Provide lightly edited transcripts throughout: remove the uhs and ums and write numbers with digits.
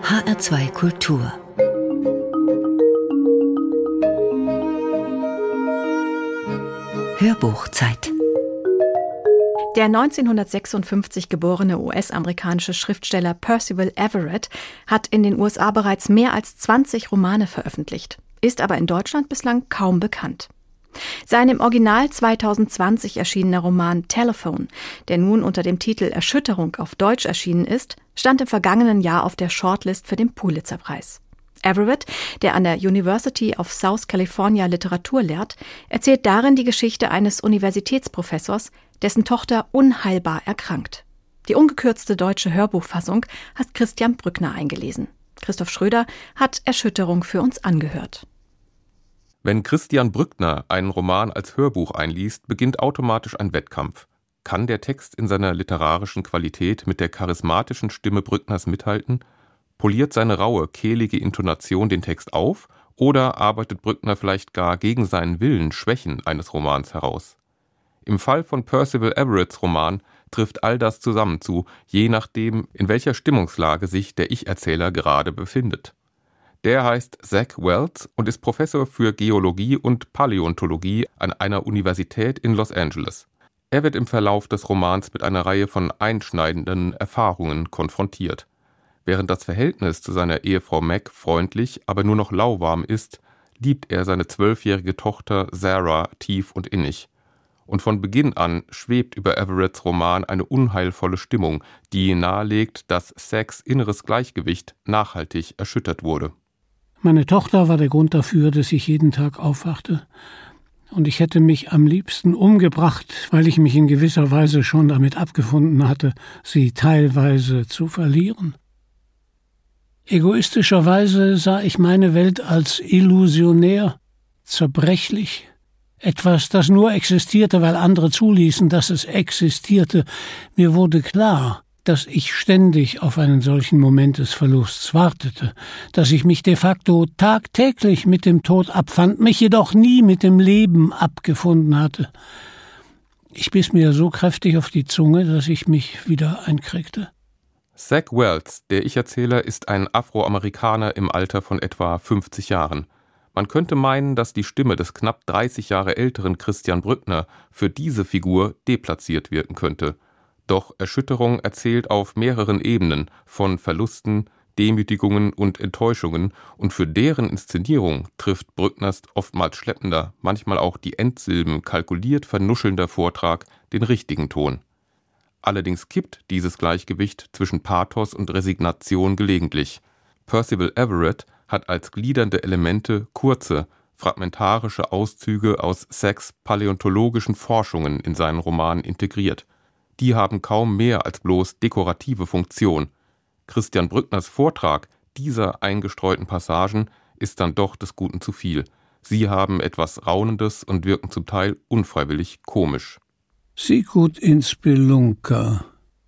HR2 Kultur. Hörbuchzeit. Der 1956 geborene US-amerikanische Schriftsteller Percival Everett hat in den USA bereits mehr als 20 Romane veröffentlicht, ist aber in Deutschland bislang kaum bekannt. Sein im Original 2020 erschienener Roman Telephone, der nun unter dem Titel Erschütterung auf Deutsch erschienen ist, stand im vergangenen Jahr auf der Shortlist für den Pulitzer-Preis. Everett, der an der University of South California Literatur lehrt, erzählt darin die Geschichte eines Universitätsprofessors, dessen Tochter unheilbar erkrankt. Die ungekürzte deutsche Hörbuchfassung hat Christian Brückner eingelesen. Christoph Schröder hat Erschütterung für uns angehört. Wenn Christian Brückner einen Roman als Hörbuch einliest, beginnt automatisch ein Wettkampf. Kann der Text in seiner literarischen Qualität mit der charismatischen Stimme Brückners mithalten? Poliert seine raue, kehlige Intonation den Text auf oder arbeitet Brückner vielleicht gar gegen seinen Willen Schwächen eines Romans heraus? Im Fall von Percival Everetts Roman trifft all das zusammen zu, je nachdem, in welcher Stimmungslage sich der Ich-Erzähler gerade befindet. Der heißt Zach Wells und ist Professor für Geologie und Paläontologie an einer Universität in Los Angeles. Er wird im Verlauf des Romans mit einer Reihe von einschneidenden Erfahrungen konfrontiert. Während das Verhältnis zu seiner Ehefrau Meg freundlich, aber nur noch lauwarm ist, liebt er seine 12-jährige Tochter Sarah tief und innig. Und von Beginn an schwebt über Everetts Roman eine unheilvolle Stimmung, die nahelegt, dass Zachs inneres Gleichgewicht nachhaltig erschüttert wurde. Meine Tochter war der Grund dafür, dass ich jeden Tag aufwachte. Und ich hätte mich am liebsten umgebracht, weil ich mich in gewisser Weise schon damit abgefunden hatte, sie teilweise zu verlieren. Egoistischerweise sah ich meine Welt als illusionär, zerbrechlich, etwas, das nur existierte, weil andere zuließen, dass es existierte. Mir wurde klar, dass ich ständig auf einen solchen Moment des Verlusts wartete, dass ich mich de facto tagtäglich mit dem Tod abfand, mich jedoch nie mit dem Leben abgefunden hatte. Ich biss mir so kräftig auf die Zunge, dass ich mich wieder einkriegte. Zach Wells, der Ich-Erzähler, ist ein Afroamerikaner im Alter von etwa 50 Jahren. Man könnte meinen, dass die Stimme des knapp 30 Jahre älteren Christian Brückner für diese Figur deplatziert wirken könnte. Doch Erschütterung erzählt auf mehreren Ebenen von Verlusten, Demütigungen und Enttäuschungen, und für deren Inszenierung trifft Brückners oftmals schleppender, manchmal auch die Endsilben kalkuliert vernuschelnder Vortrag den richtigen Ton. Allerdings kippt dieses Gleichgewicht zwischen Pathos und Resignation gelegentlich. Percival Everett hat als gliedernde Elemente kurze, fragmentarische Auszüge aus Zachs paläontologischen Forschungen in seinen Roman integriert. Die haben kaum mehr als bloß dekorative Funktion. Christian Brückners Vortrag dieser eingestreuten Passagen ist dann doch des Guten zu viel. Sie haben etwas Raunendes und wirken zum Teil unfreiwillig komisch. Sicut in spelunca.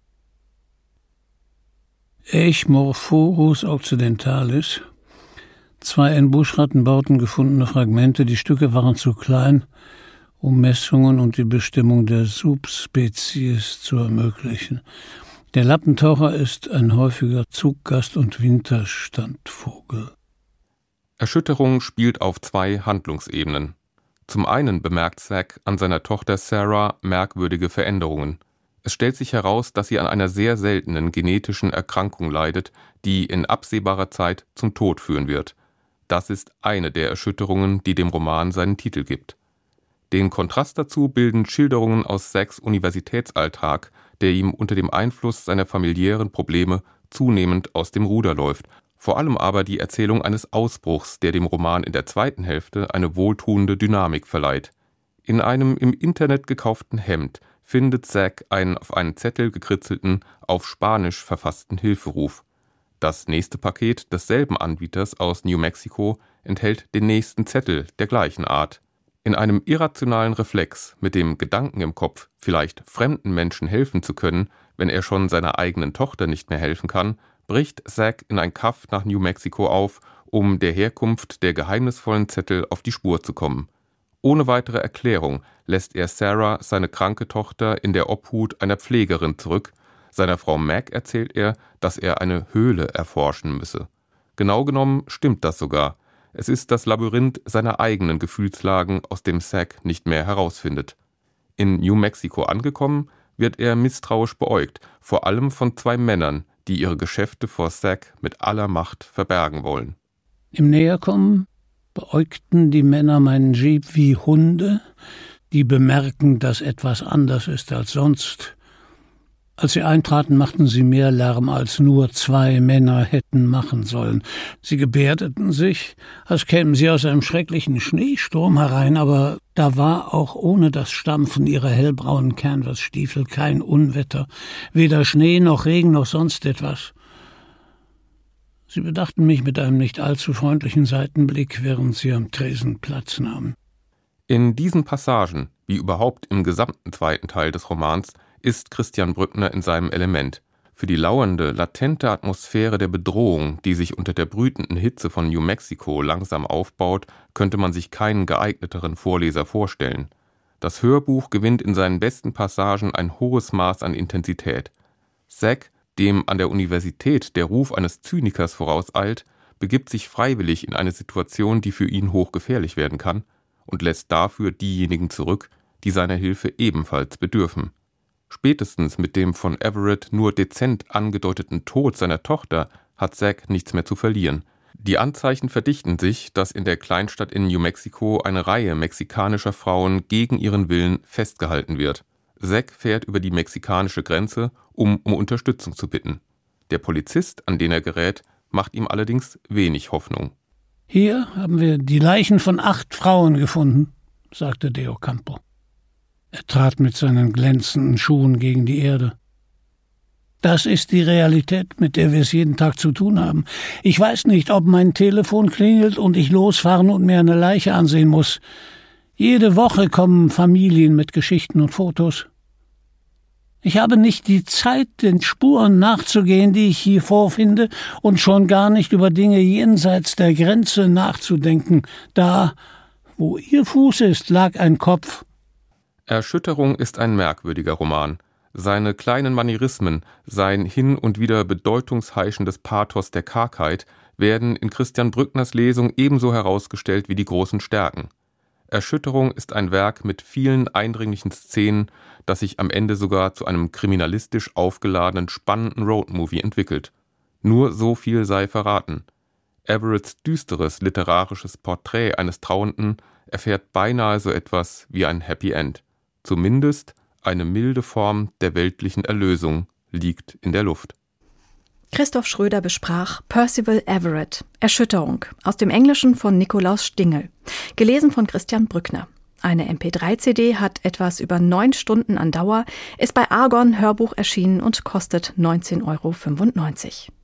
Echmorphorus occidentalis. 2 in Buschrattenbauten gefundene Fragmente. Die Stücke waren zu klein, um Messungen und die Bestimmung der Subspezies zu ermöglichen. Der Lappentaucher ist ein häufiger Zuggast und Winterstandvogel. Erschütterung spielt auf 2 Handlungsebenen. Zum einen bemerkt Zach an seiner Tochter Sarah merkwürdige Veränderungen. Es stellt sich heraus, dass sie an einer sehr seltenen genetischen Erkrankung leidet, die in absehbarer Zeit zum Tod führen wird. Das ist eine der Erschütterungen, die dem Roman seinen Titel gibt. Den Kontrast dazu bilden Schilderungen aus Zachs Universitätsalltag, der ihm unter dem Einfluss seiner familiären Probleme zunehmend aus dem Ruder läuft. Vor allem aber die Erzählung eines Ausbruchs, der dem Roman in der zweiten Hälfte eine wohltuende Dynamik verleiht. In einem im Internet gekauften Hemd findet Zach einen auf einen Zettel gekritzelten, auf Spanisch verfassten Hilferuf. Das nächste Paket desselben Anbieters aus New Mexico enthält den nächsten Zettel der gleichen Art. In einem irrationalen Reflex, mit dem Gedanken im Kopf, vielleicht fremden Menschen helfen zu können, wenn er schon seiner eigenen Tochter nicht mehr helfen kann, bricht Zach in ein Kaff nach New Mexico auf, um der Herkunft der geheimnisvollen Zettel auf die Spur zu kommen. Ohne weitere Erklärung lässt er Sarah, seine kranke Tochter, in der Obhut einer Pflegerin zurück. Seiner Frau Meg erzählt er, dass er eine Höhle erforschen müsse. Genau genommen stimmt das sogar. Es ist das Labyrinth seiner eigenen Gefühlslagen, aus dem Zack nicht mehr herausfindet. In New Mexico angekommen, wird er misstrauisch beäugt, vor allem von 2 Männern, die ihre Geschäfte vor Zack mit aller Macht verbergen wollen. Im Näherkommen beäugten die Männer meinen Jeep wie Hunde, die bemerken, dass etwas anders ist als sonst. Als sie eintraten, machten sie mehr Lärm, als nur 2 Männer hätten machen sollen. Sie gebärdeten sich, als kämen sie aus einem schrecklichen Schneesturm herein, aber da war auch ohne das Stampfen ihrer hellbraunen Canvasstiefel kein Unwetter, weder Schnee noch Regen noch sonst etwas. Sie bedachten mich mit einem nicht allzu freundlichen Seitenblick, während sie am Tresen Platz nahmen. In diesen Passagen, wie überhaupt im gesamten zweiten Teil des Romans, ist Christian Brückner in seinem Element. Für die lauernde, latente Atmosphäre der Bedrohung, die sich unter der brütenden Hitze von New Mexico langsam aufbaut, könnte man sich keinen geeigneteren Vorleser vorstellen. Das Hörbuch gewinnt in seinen besten Passagen ein hohes Maß an Intensität. Zack, dem an der Universität der Ruf eines Zynikers vorauseilt, begibt sich freiwillig in eine Situation, die für ihn hochgefährlich werden kann, und lässt dafür diejenigen zurück, die seiner Hilfe ebenfalls bedürfen. Spätestens mit dem von Everett nur dezent angedeuteten Tod seiner Tochter hat Zack nichts mehr zu verlieren. Die Anzeichen verdichten sich, dass in der Kleinstadt in New Mexico eine Reihe mexikanischer Frauen gegen ihren Willen festgehalten wird. Zack fährt über die mexikanische Grenze, um Unterstützung zu bitten. Der Polizist, an den er gerät, macht ihm allerdings wenig Hoffnung. »Hier haben wir die Leichen von 8 Frauen gefunden«, sagte De Ocampo. Er trat mit seinen glänzenden Schuhen gegen die Erde. »Das ist die Realität, mit der wir es jeden Tag zu tun haben. Ich weiß nicht, ob mein Telefon klingelt und ich losfahren und mir eine Leiche ansehen muss. Jede Woche kommen Familien mit Geschichten und Fotos. Ich habe nicht die Zeit, den Spuren nachzugehen, die ich hier vorfinde, und schon gar nicht über Dinge jenseits der Grenze nachzudenken. Da, wo Ihr Fuß ist, lag ein Kopf.« Erschütterung ist ein merkwürdiger Roman. Seine kleinen Manierismen, sein hin und wieder bedeutungsheischendes Pathos der Kargheit werden in Christian Brückners Lesung ebenso herausgestellt wie die großen Stärken. Erschütterung ist ein Werk mit vielen eindringlichen Szenen, das sich am Ende sogar zu einem kriminalistisch aufgeladenen, spannenden Roadmovie entwickelt. Nur so viel sei verraten. Everetts düsteres literarisches Porträt eines Trauernden erfährt beinahe so etwas wie ein Happy End. Zumindest eine milde Form der weltlichen Erlösung liegt in der Luft. Christoph Schröder besprach Percival Everett, Erschütterung, aus dem Englischen von Nikolaus Stingel, gelesen von Christian Brückner. Eine MP3-CD hat etwas über 9 Stunden an Dauer, ist bei Argon Hörbuch erschienen und kostet 19,95 €.